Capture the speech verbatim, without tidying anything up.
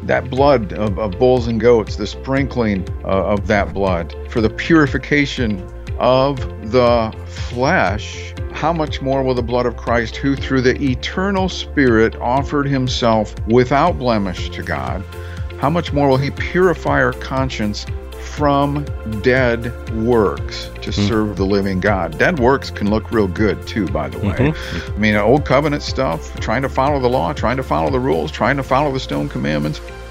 that blood of, of bulls and goats, the sprinkling uh, of that blood for the purification of the flesh, how much more will the blood of Christ, who through the eternal Spirit offered himself without blemish to God, how much more will he purify our conscience from dead works to mm-hmm. serve the living God? Dead works can look real good too, by the way. Mm-hmm. I mean, old covenant stuff, trying to follow the law, trying to follow the rules, trying to follow the stone commandments,